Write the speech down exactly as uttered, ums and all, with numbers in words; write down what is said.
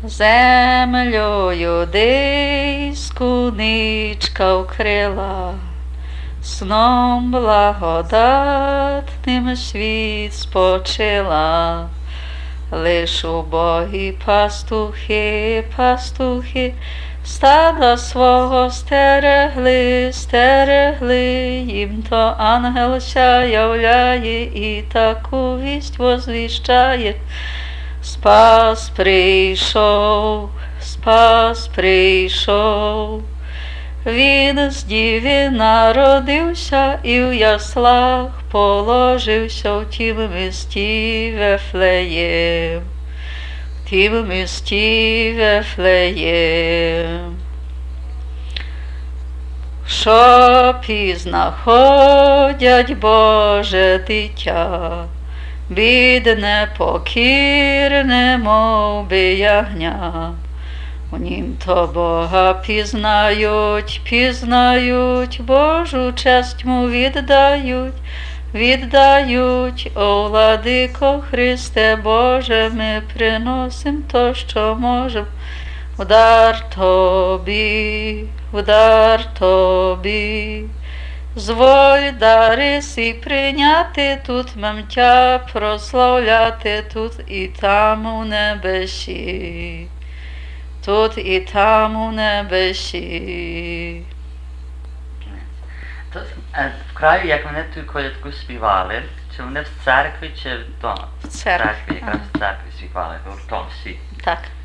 Землю юдейську ничка вкрила, сном благодатним світ спочила. Лиш убогі пастухи, пастухи, стада свого стерегли, стерегли, їм то ангел ся являє і таку вість возвіщає. Спас прийшов, спас прийшов, він з діви народився і в яслах положився в тім місті Вифлеєм, в тім місті Вифлеєм. Що пізно ходять Боже дитя, бідне, покірне, мов би ягня. У нім то Бога пізнають, пізнають, Божу честь му віддають, віддають. О, владико Христе Боже, ми приносим то, що можем. Удар тобі, удар тобі. Зволь дари сі прийняти тут, мемтя прославляти тут і там у небесі, тут і там у небесі. То, е, в краю, як вони ту колядку співали, чи вони в церкві, чи вдома? В церкві. В церкві, якраз в церкві співали, гуртом всі. Так.